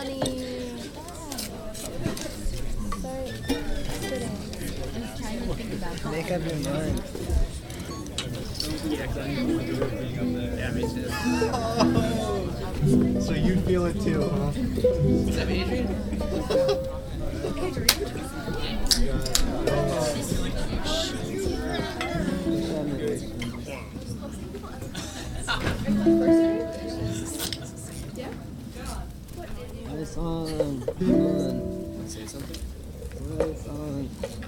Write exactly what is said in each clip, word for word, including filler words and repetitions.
Sunny. Start sitting. I'm trying to think about that. Make up your mind. Yeah, me too. So you feel it too, huh? Is that Adrian? It's on. Come on. Say something? It's on.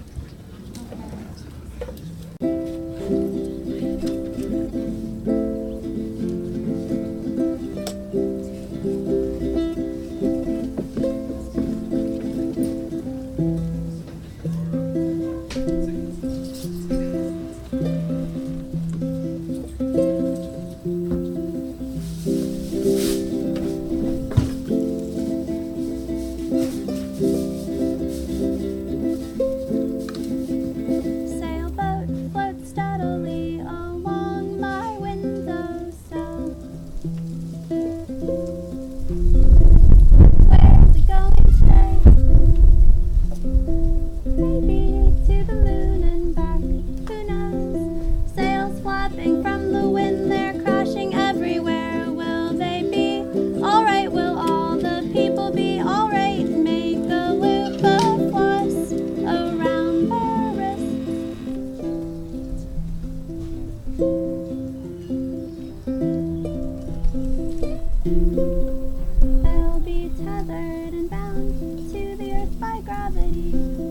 Sailboat floats steadily along my windowsill. Where's it going today? Maybe to the moon and back. Who knows? Sails flapping from the wind, they're crashing everywhere. Will they be alright? Will all the people be alright? Make a loop of floss around their wrists. They'll be tethered and bound to the earth by gravity.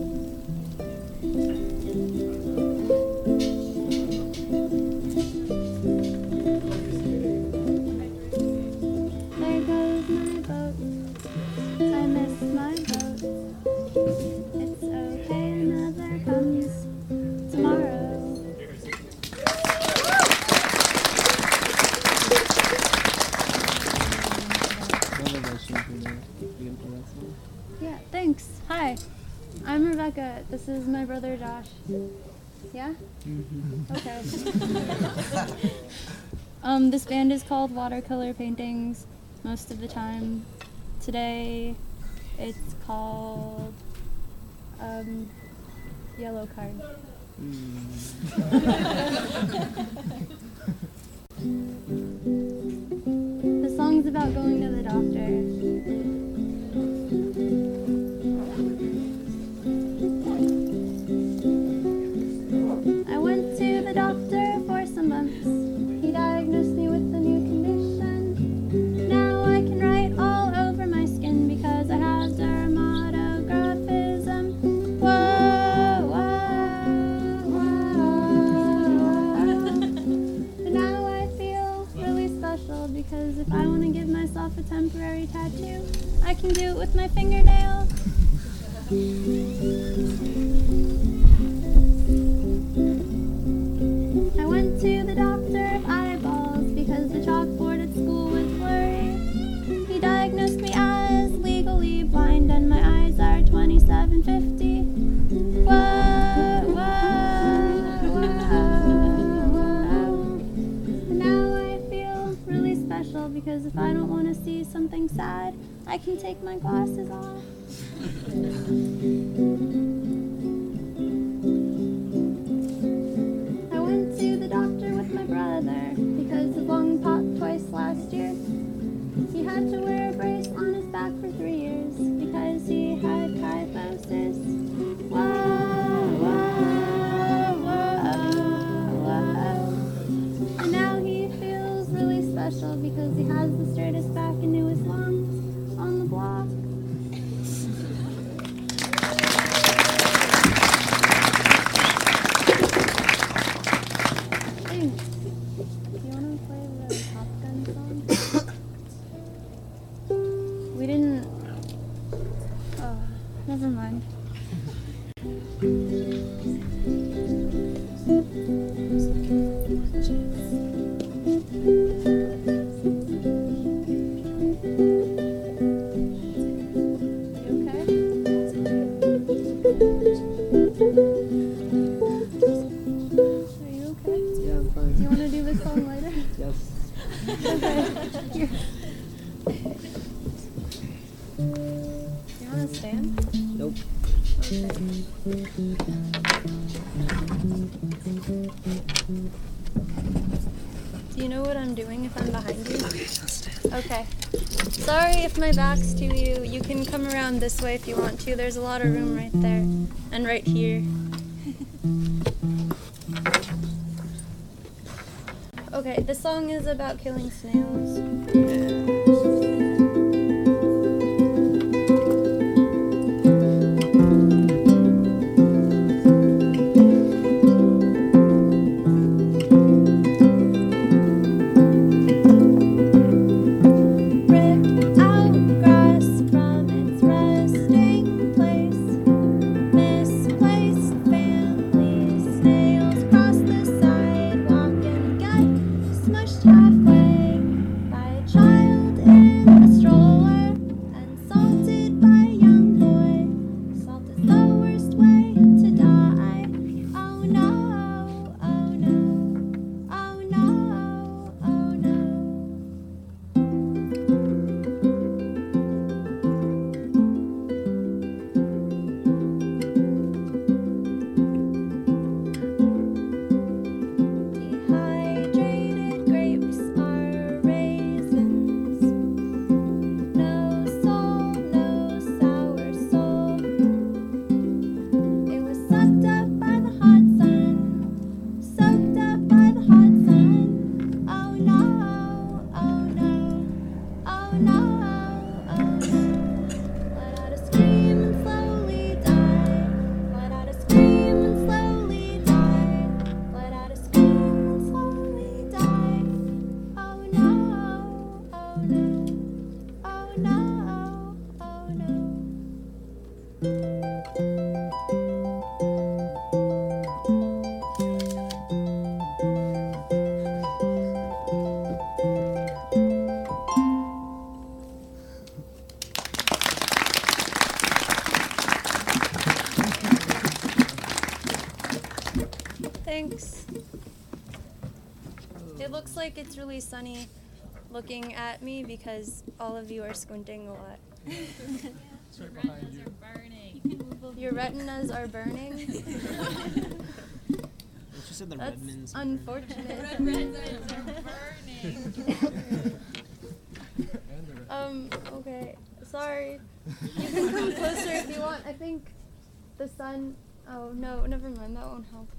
There goes my boat. I miss my boat. It's okay, another comes tomorrow. Yeah, thanks. Hi, I'm Rebecca. This is my brother Josh. Yeah? Okay. um, this band is called Watercolor Paintings most of the time. Today, it's called um, Yellow Card. The song's about going to the doctor. I went to the doctor for some months. He diagnosed me with a new condition. Now I can write all over my skin because I have dermatographism. Whoa, whoa, whoa. But now I feel really special because if I want to give myself a temporary tattoo, I can do it with my fingernail. I went to the doctor of eyeballs because the chalkboard at school was blurry. He diagnosed me as legally blind and my eyes are twenty-seven fifty. Whoa, whoa, whoa, whoa. And now I feel really special because if I don't want to see something sad, I can take my glasses off. I went to the doctor with my brother because his lung popped twice last year. He had to wear a brace on his back for three years because he had kyphosis. Whoa, whoa, whoa, whoa. And now he feels really special because he has the straightest back and newest lungs on the block. Thanks. Do you want to play the Top Gun song? We didn't. Oh, never mind. You okay? Are you okay? Yeah, I'm fine. Do you want to do this song later? Yes. Okay. Here. Do you know what I'm doing if I'm behind you? Okay. Sorry if my back's to you. You can come around this way if you want to. There's a lot of room right there. And right here. Okay, this song is about killing snails. Thanks. It looks like it's really sunny looking at me because all of you are squinting a lot. Your retinas are burning. She said the That's Redmonds. unfortunate. um, okay. Sorry. You can come closer if you want. I think the sun... Oh, no, never mind. That won't help.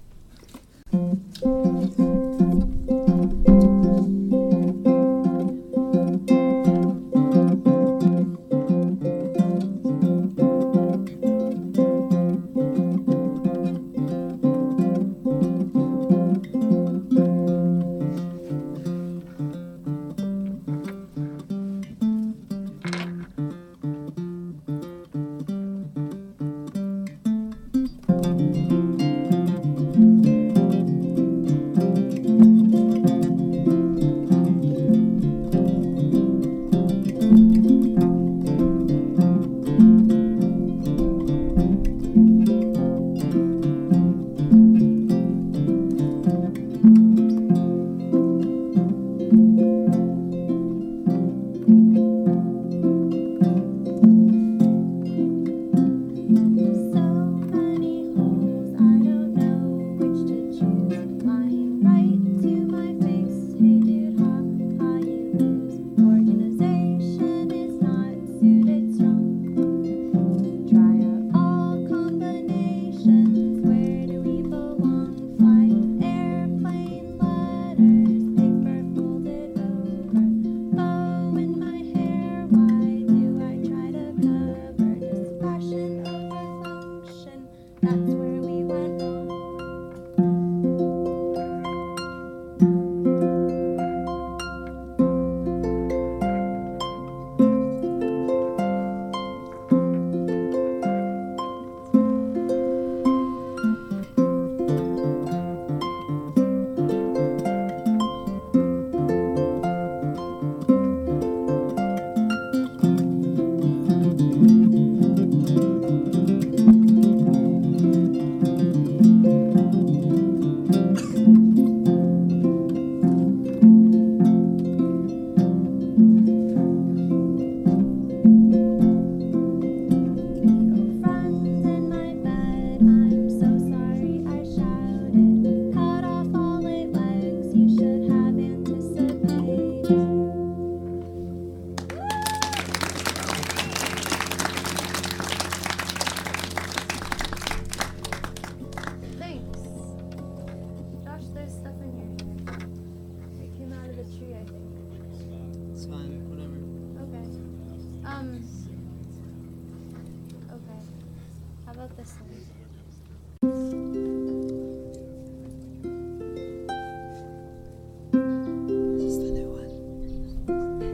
It's fine. Whatever. Okay. Um. Okay. How about this one? This is the new one.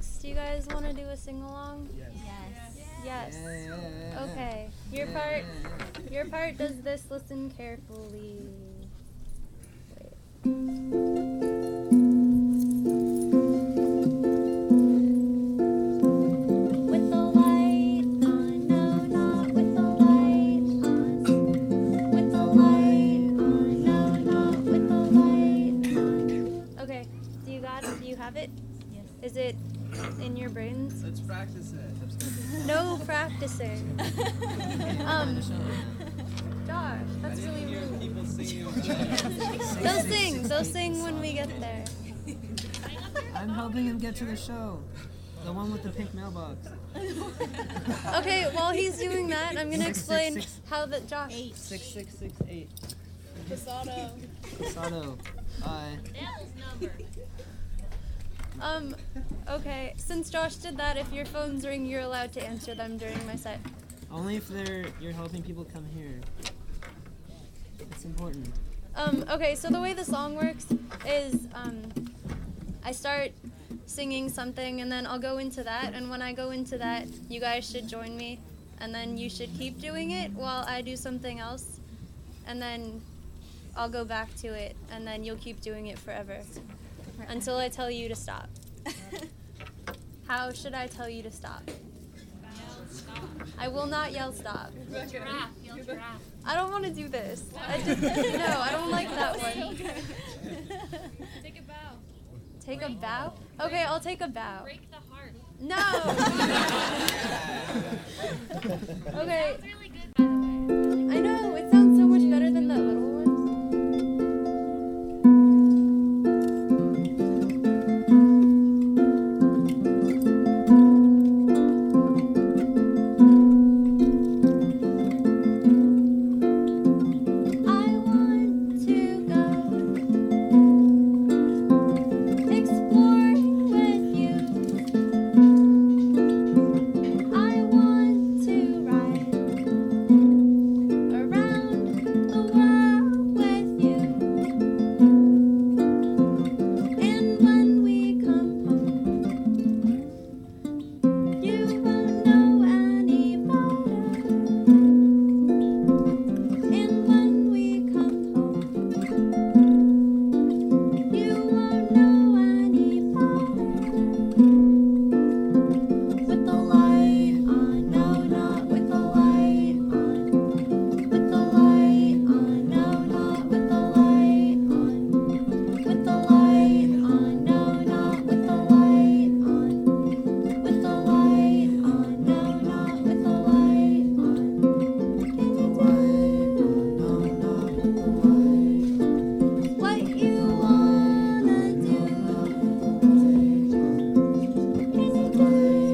lyrics. Do you guys want to do a sing-along? Yes. Yes. Yes. Okay. Your part. Your part does this. Listen carefully. With the light on, no, not with the light on. With the light on, no, not with the light on. Okay. Do you got it? Do you have it? Yes. Is it in your brains? Let's practice it. No practicing. Um, Josh, that's really rude. People singing. They'll sing. They'll sing when we get there. I'm helping him get to the show. The one with the pink mailbox. Okay, while he's doing that, I'm gonna Six, six, explain six. how the Josh. Six six six eight. Casado. Casado. Bye. Devil's number. Um, okay. Since Josh did that, if your phones ring, you're allowed to answer them during my set. Only if they're you're helping people come here. It's important. Um, okay, so the way the song works is um, I start singing something and then I'll go into that, and when I go into that, you guys should join me, and then you should keep doing it while I do something else, and then I'll go back to it, and then you'll keep doing it forever until I tell you to stop. How should I tell you to stop? I will not yell stop. Giraffe. Yell giraffe. I don't want to do this. I just, no, I don't like that one. Take a bow. Take a bow? Okay, I'll take a bow. Break the heart. No! Okay, That's really good, by the way. I know, it sounds so much better than that little one. I want to go exploring with you. I want to ride around the world with you. And when we come home, you won't know any better. And when we come home, you won't know any better. With the light on, no, not with the light on. With the light on, no, not with the light on. With the light on, no, not with the light on. With the light on, no, not with the light on. Can you do what you wanna do? Can you do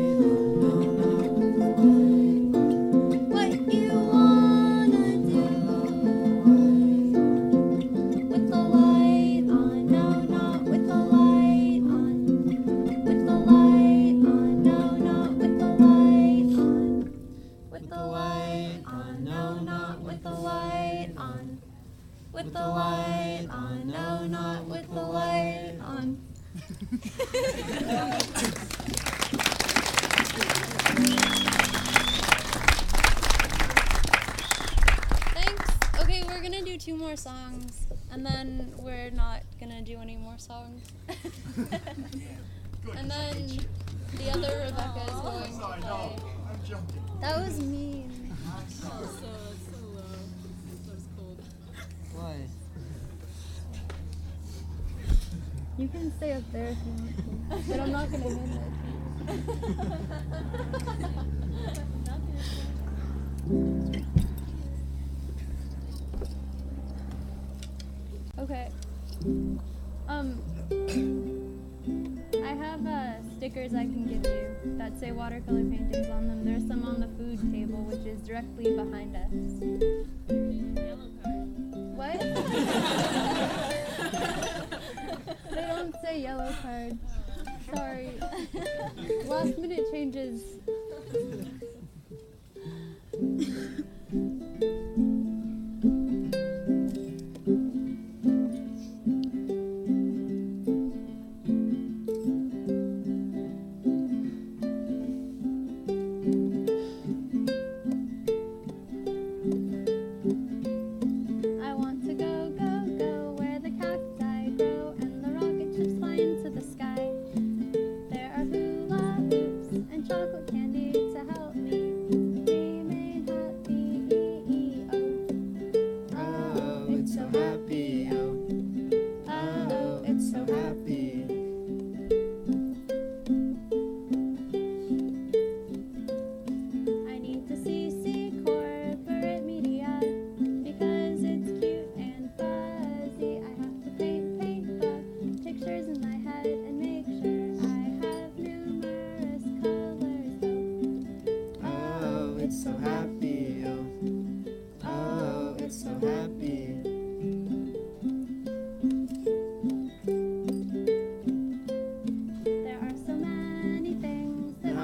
what you wanna do? With the light on, no, not with the light on. With the light on, no, not with the light on. With the light on, no, not with the light on. With the light on, no, not with the light on. Thanks. Okay, we're gonna do two more songs, and then we're not gonna do any more songs. And then the other Rebecca is going to play. That was mean. Why? You can stay up there if you want to, but I'm not gonna hit it. Okay. Um, I have uh, stickers I can give you that say watercolor paintings on them. There's some on the food table, which is directly behind us. Yellow card. What? They don't say yellow card. Sorry. Last minute changes.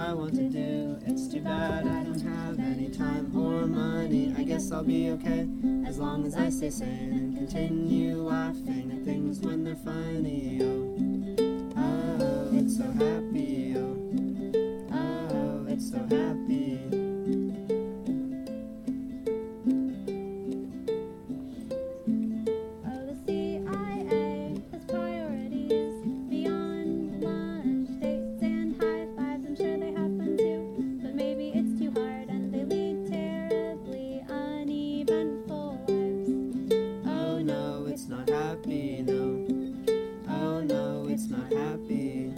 I want to do. It's too bad I don't have any time or money. I guess I'll be okay as long as I stay sane and continue laughing at things when they're funny. Oh, oh, it's so happy. Oh, oh, it's so happy. Oh, the C I A has priorities beyond lunch dates and high fives. I'm sure they have fun too, but maybe it's too hard and they lead terribly uneventful lives. Oh no, it's not happy, no. Oh no, it's not happy.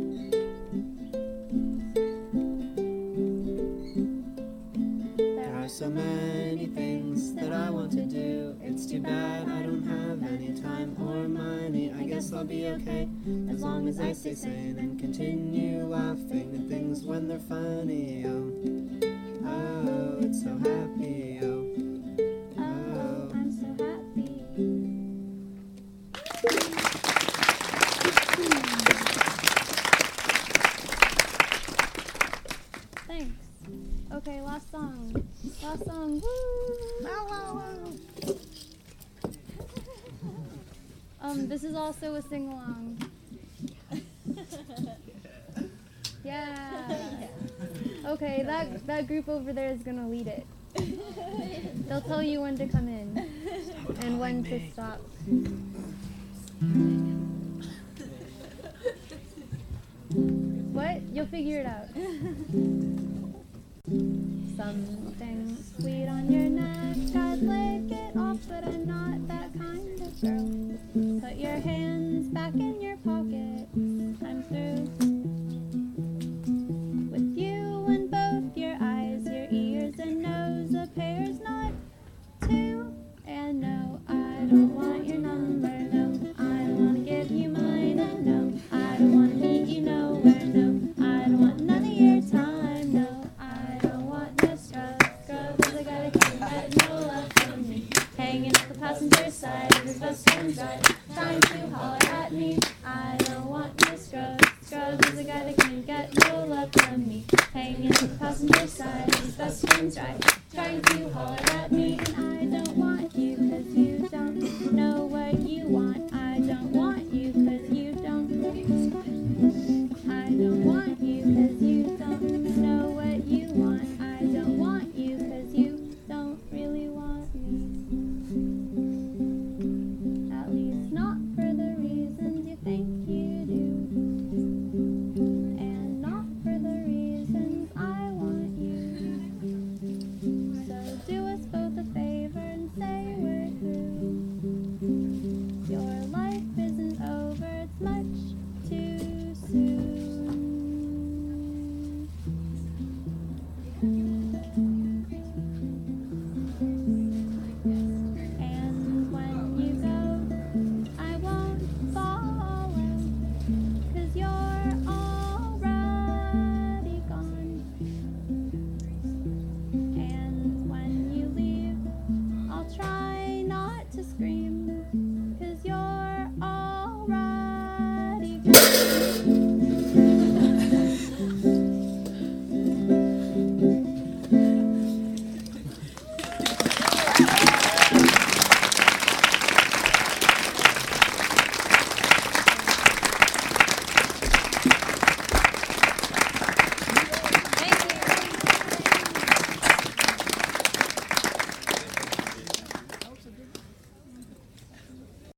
There are so many things that I want to do. It's too bad I don't have any time or money. I guess I'll be okay as long as I stay sane and continue laughing at things when they're funny. Oh, oh, it's so happy. Oh, Oh, I'm so happy. Thanks. Okay, last song. Last song. Woo! Um, this is also a sing-along. Yeah. Okay, that that group over there is gonna lead it. They'll tell you when to come in and when to stop. What? You'll figure it out. Something sweet on your neck, I'd lick it off, but I'm not that kind of girl. Put your hands back in your pockets, I'm through. With you and both your eyes, your ears and nose, a pair's not two. And no, I don't want your number, no, I don't want to give you mine, and no, I don't want to meet you nowhere, no, I don't want none of your time, no, I don't want no scrub, scrub, 'cause I gotta keep that no love from me, hanging at the passenger side of his best friend's ride, trying to holler at me, I don't want no scrub, scrub, 'cause I gotta can't get no love from me, hanging at the passenger side of his best friend's ride, trying to holler at me, and I